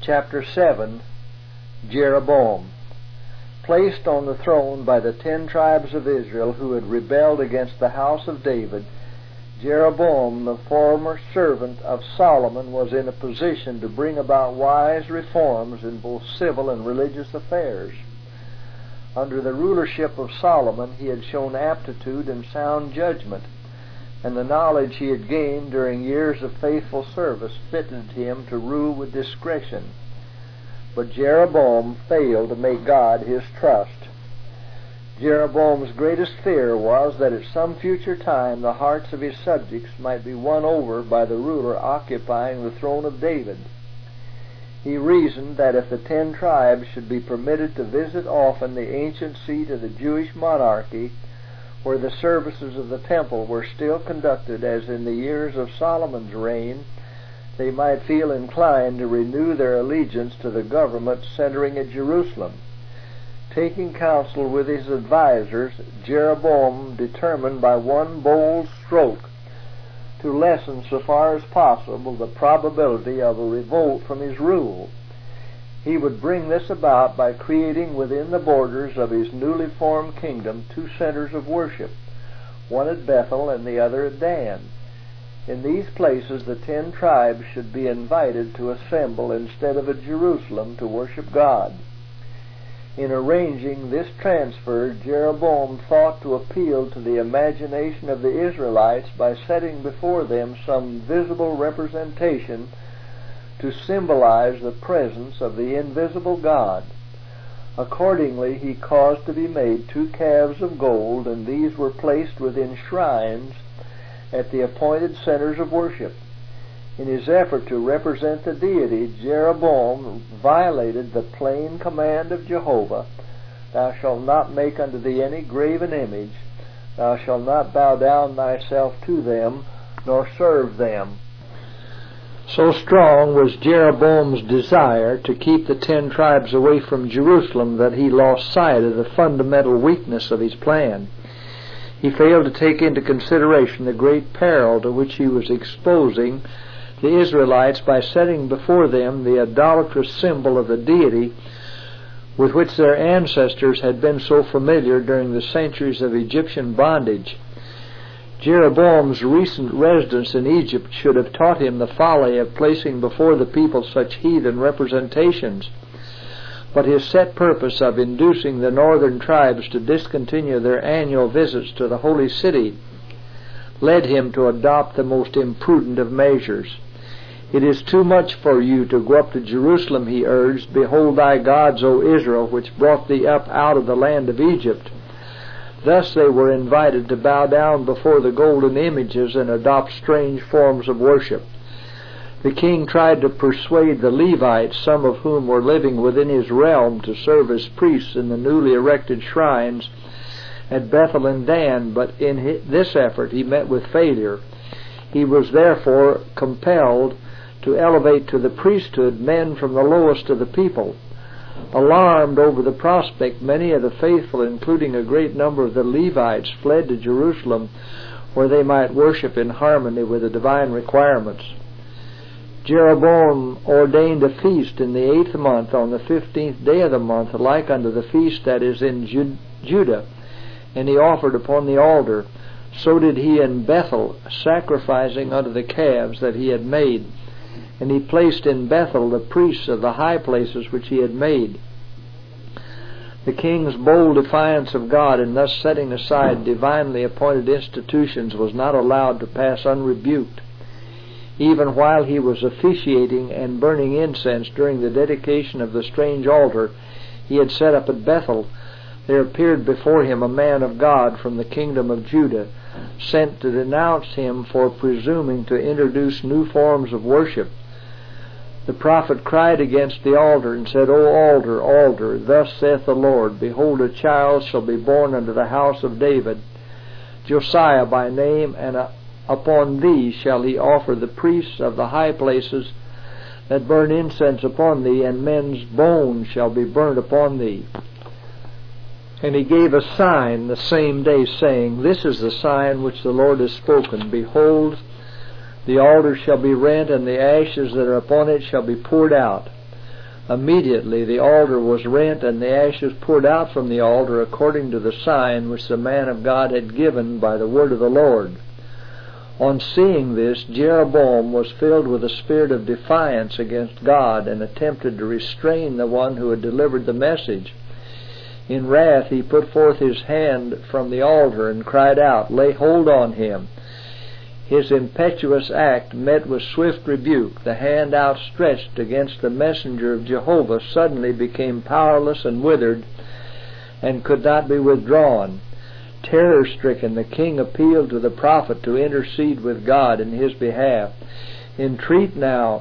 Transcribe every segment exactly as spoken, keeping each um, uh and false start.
Chapter seven. Jeroboam. Placed on the throne by the ten tribes of Israel who had rebelled against the house of David, Jeroboam, the former servant of Solomon, was in a position to bring about wise reforms in both civil and religious affairs. Under the rulership of Solomon, he had shown aptitude and sound judgment, and the knowledge he had gained during years of faithful service fitted him to rule with discretion. But Jeroboam failed to make God his trust. Jeroboam's greatest fear was that at some future time the hearts of his subjects might be won over by the ruler occupying the throne of David. He reasoned that if the ten tribes should be permitted to visit often the ancient seat of the Jewish monarchy, where the services of the temple were still conducted as in the years of Solomon's reign, they might feel inclined to renew their allegiance to the government centering at Jerusalem. Taking counsel with his advisers, Jeroboam determined by one bold stroke to lessen so far as possible the probability of a revolt from his rule. He would bring this about by creating within the borders of his newly formed kingdom two centers of worship, one at Bethel and the other at Dan. In these places the ten tribes should be invited to assemble instead of at Jerusalem to worship God. In arranging this transfer, Jeroboam thought to appeal to the imagination of the Israelites by setting before them some visible representation to symbolize the presence of the invisible God. Accordingly, he caused to be made two calves of gold, and these were placed within shrines at the appointed centers of worship. In his effort to represent the deity, Jeroboam violated the plain command of Jehovah, "Thou shalt not make unto thee any graven image, thou shalt not bow down thyself to them, nor serve them." So strong was Jeroboam's desire to keep the ten tribes away from Jerusalem that he lost sight of the fundamental weakness of his plan. He failed to take into consideration the great peril to which he was exposing the Israelites by setting before them the idolatrous symbol of the deity with which their ancestors had been so familiar during the centuries of Egyptian bondage. Jeroboam's recent residence in Egypt should have taught him the folly of placing before the people such heathen representations. But his set purpose of inducing the northern tribes to discontinue their annual visits to the holy city led him to adopt the most imprudent of measures. "It is too much for you to go up to Jerusalem," he urged. "Behold thy gods, O Israel, which brought thee up out of the land of Egypt." Thus they were invited to bow down before the golden images and adopt strange forms of worship. The king tried to persuade the Levites, some of whom were living within his realm, to serve as priests in the newly erected shrines at Bethel and Dan, but in this effort he met with failure. He was therefore compelled to elevate to the priesthood men from the lowest of the people. Alarmed over the prospect, many of the faithful, including a great number of the Levites, fled to Jerusalem, where they might worship in harmony with the divine requirements. Jeroboam ordained a feast in the eighth month, on the fifteenth day of the month, like unto the feast that is in Judah, and he offered upon the altar. So did he in Bethel, sacrificing unto the calves that he had made. And he placed in Bethel the priests of the high places which he had made. The king's bold defiance of God in thus setting aside divinely appointed institutions was not allowed to pass unrebuked. Even while he was officiating and burning incense during the dedication of the strange altar he had set up at Bethel, there appeared before him a man of God from the kingdom of Judah, sent to denounce him for presuming to introduce new forms of worship. The prophet cried against the altar and said, "O altar, altar, thus saith the Lord, Behold, a child shall be born unto the house of David, Josiah by name, and upon thee shall he offer the priests of the high places that burn incense upon thee, and men's bones shall be burnt upon thee." And he gave a sign the same day, saying, "This is the sign which the Lord has spoken. Behold, the altar shall be rent, and the ashes that are upon it shall be poured out. Immediately the altar was rent, and the ashes poured out from the altar according to the sign which the man of God had given by the word of the Lord. On seeing this, Jeroboam was filled with a spirit of defiance against God, and attempted to restrain the one who had delivered the message. In wrath he put forth his hand from the altar and cried out, "Lay hold on him." His impetuous act met with swift rebuke. The hand outstretched against the messenger of Jehovah suddenly became powerless and withered, and could not be withdrawn. Terror-stricken, the king appealed to the prophet to intercede with God in his behalf. "Entreat now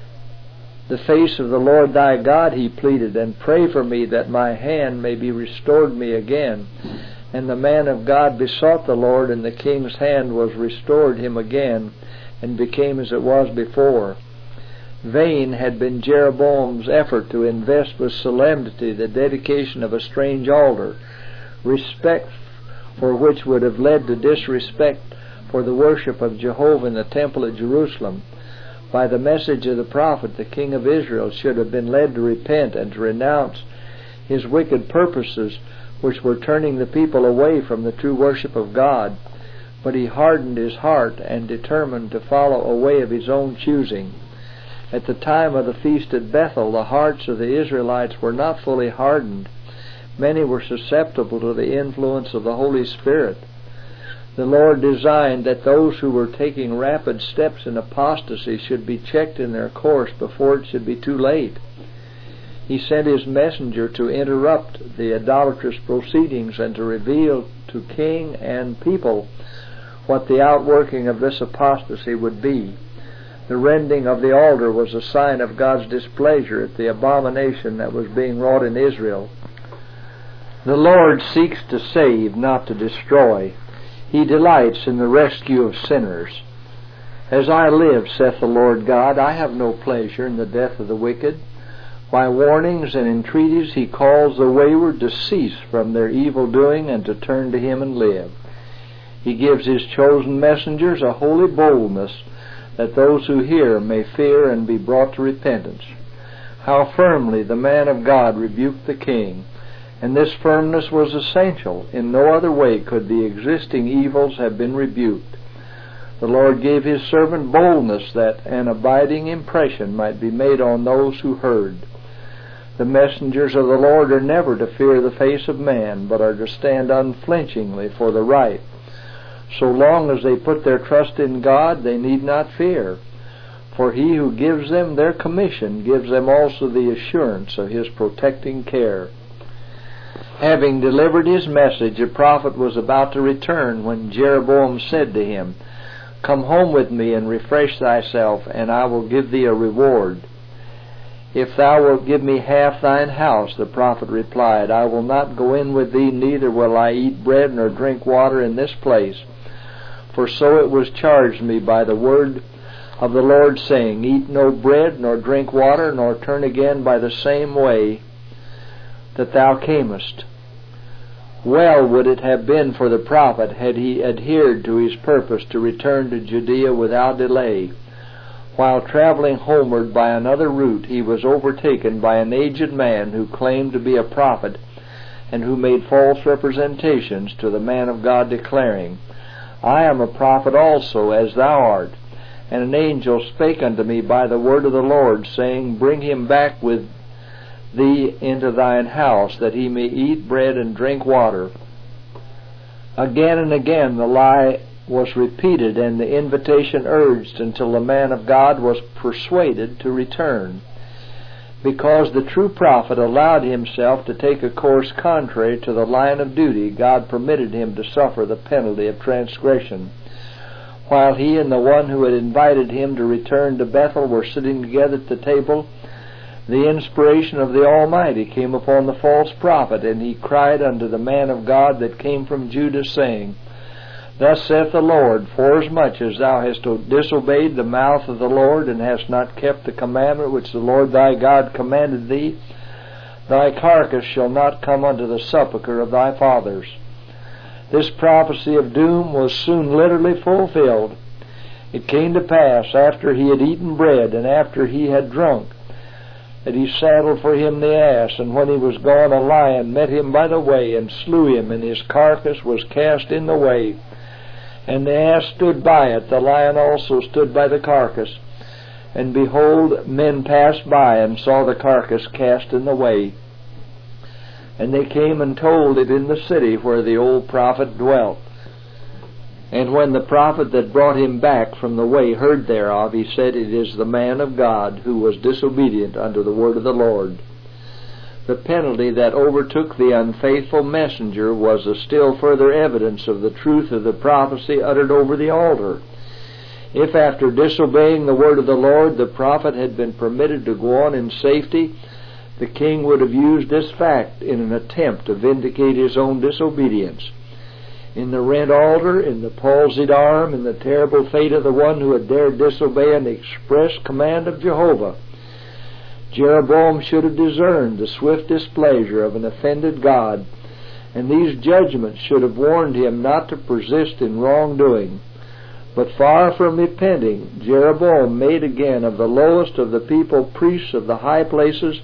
the face of the Lord thy God," he pleaded, "and pray for me that my hand may be restored me again." And the man of God besought the Lord, and the king's hand was restored him again, and became as it was before. Vain had been Jeroboam's effort to invest with solemnity the dedication of a strange altar, respect for which would have led to disrespect for the worship of Jehovah in the temple at Jerusalem. By the message of the prophet, the king of Israel should have been led to repent and to renounce his wicked purposes, which were turning the people away from the true worship of God. But he hardened his heart and determined to follow a way of his own choosing. At the time of the feast at Bethel, the hearts of the Israelites were not fully hardened. Many were susceptible to the influence of the Holy Spirit. The Lord designed that those who were taking rapid steps in apostasy should be checked in their course before it should be too late. He sent his messenger to interrupt the idolatrous proceedings and to reveal to king and people what the outworking of this apostasy would be. The rending of the altar was a sign of God's displeasure at the abomination that was being wrought in Israel. The Lord seeks to save, not to destroy. He delights in the rescue of sinners. "As I live, saith the Lord God, I have no pleasure in the death of the wicked. By warnings and entreaties he calls the wayward to cease from their evil doing and to turn to him and live. He gives his chosen messengers a holy boldness, that those who hear may fear and be brought to repentance." How firmly the man of God rebuked the king! And this firmness was essential. In no other way could the existing evils have been rebuked. The Lord gave his servant boldness that an abiding impression might be made on those who heard. The messengers of the Lord are never to fear the face of man, but are to stand unflinchingly for the right. So long as they put their trust in God, they need not fear. For he who gives them their commission gives them also the assurance of his protecting care. Having delivered his message, the prophet was about to return when Jeroboam said to him, "Come home with me and refresh thyself, and I will give thee a reward." "If thou wilt give me half thine house," the prophet replied, "I will not go in with thee, neither will I eat bread nor drink water in this place. For so it was charged me by the word of the Lord, saying, Eat no bread, nor drink water, nor turn again by the same way that thou camest." Well would it have been for the prophet had he adhered to his purpose to return to Judea without delay. While traveling homeward by another route, he was overtaken by an aged man who claimed to be a prophet, and who made false representations to the man of God, declaring, "I am a prophet also, as thou art." And an angel spake unto me by the word of the Lord, saying, Bring him back with thee into thine house, that he may eat bread and drink water. Again and again the lie was repeated, and the invitation urged, until the man of God was persuaded to return. Because the true prophet allowed himself to take a course contrary to the line of duty, God permitted him to suffer the penalty of transgression. While he and the one who had invited him to return to Bethel were sitting together at the table, the inspiration of the Almighty came upon the false prophet, and he cried unto the man of God that came from Judah, saying, Thus saith the Lord, Forasmuch as thou hast disobeyed the mouth of the Lord, and hast not kept the commandment which the Lord thy God commanded thee, thy carcass shall not come unto the sepulchre of thy fathers. This prophecy of doom was soon literally fulfilled. It came to pass, after he had eaten bread, and after he had drunk, that he saddled for him the ass, and when he was gone, a lion met him by the way, and slew him, and his carcass was cast in the way. And the ass stood by it, the lion also stood by the carcass. And behold, men passed by, and saw the carcass cast in the way. And they came and told it in the city where the old prophet dwelt. And when the prophet that brought him back from the way heard thereof, he said, It is the man of God who was disobedient unto the word of the Lord. The penalty that overtook the unfaithful messenger was a still further evidence of the truth of the prophecy uttered over the altar. If after disobeying the word of the Lord the prophet had been permitted to go on in safety, the king would have used this fact in an attempt to vindicate his own disobedience. In the rent altar, in the palsied arm, in the terrible fate of the one who had dared disobey an express command of Jehovah, Jeroboam should have discerned the swift displeasure of an offended God, and these judgments should have warned him not to persist in wrongdoing. But far from repenting, Jeroboam made again of the lowest of the people priests of the high places.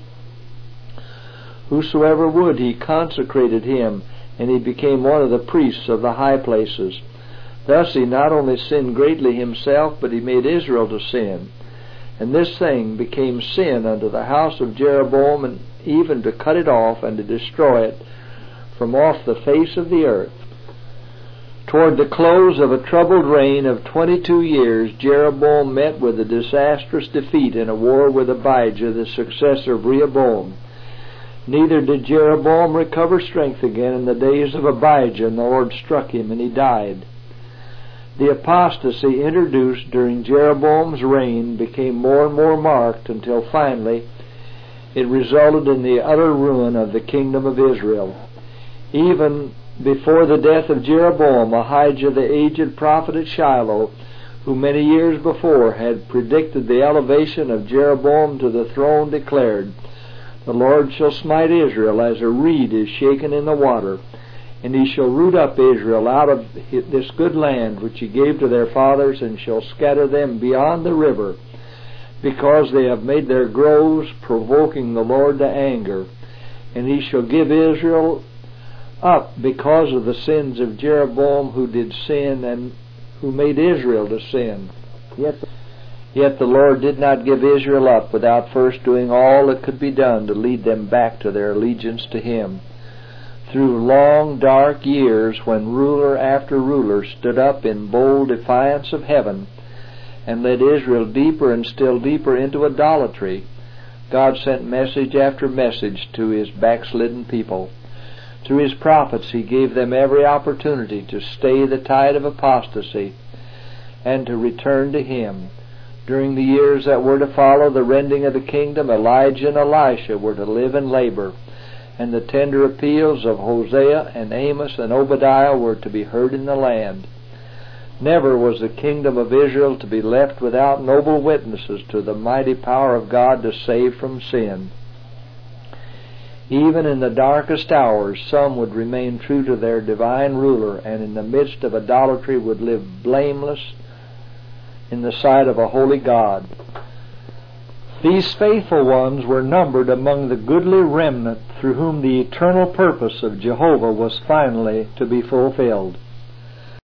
Whosoever would, he consecrated him, and he became one of the priests of the high places. Thus he not only sinned greatly himself, but he made Israel to sin. And this thing became sin unto the house of Jeroboam, and even to cut it off and to destroy it from off the face of the earth. Toward the close of a troubled reign of twenty-two years, Jeroboam met with a disastrous defeat in a war with Abijah, the successor of Rehoboam. Neither did Jeroboam recover strength again in the days of Abijah, and the Lord struck him, and he died. The apostasy introduced during Jeroboam's reign became more and more marked until finally it resulted in the utter ruin of the kingdom of Israel. Even before the death of Jeroboam, Ahijah the aged prophet at Shiloh, who many years before had predicted the elevation of Jeroboam to the throne, declared, The Lord shall smite Israel as a reed is shaken in the water, and he shall root up Israel out of this good land which he gave to their fathers, and shall scatter them beyond the river, because they have made their groves, provoking the Lord to anger. And he shall give Israel up because of the sins of Jeroboam, who did sin, and who made Israel to sin. Yet, yet the Lord did not give Israel up without first doing all that could be done to lead them back to their allegiance to him. Through long, dark years, when ruler after ruler stood up in bold defiance of heaven and led Israel deeper and still deeper into idolatry, God sent message after message to his backslidden people. Through his prophets he gave them every opportunity to stay the tide of apostasy and to return to him. During the years that were to follow the rending of the kingdom, Elijah and Elisha were to live and labor, and the tender appeals of Hosea and Amos and Obadiah were to be heard in the land. Never was the kingdom of Israel to be left without noble witnesses to the mighty power of God to save from sin. Even in the darkest hours, some would remain true to their divine ruler, and in the midst of idolatry would live blameless in the sight of a holy God. These faithful ones were numbered among the goodly remnant through whom the eternal purpose of Jehovah was finally to be fulfilled.